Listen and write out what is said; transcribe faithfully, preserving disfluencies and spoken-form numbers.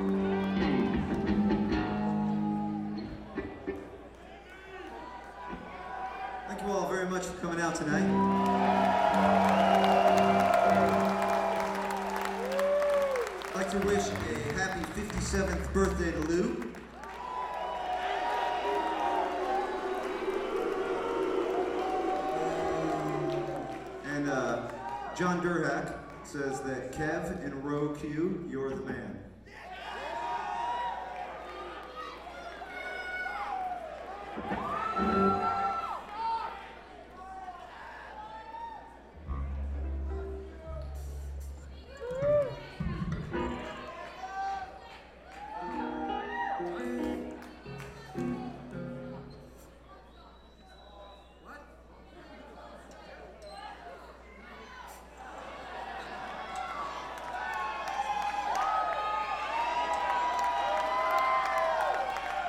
Thank you all very much for coming out tonight. I'd like to wish a happy fifty-seventh birthday to Lou. And uh, John Durhack says that Kev in row Q, you're the man.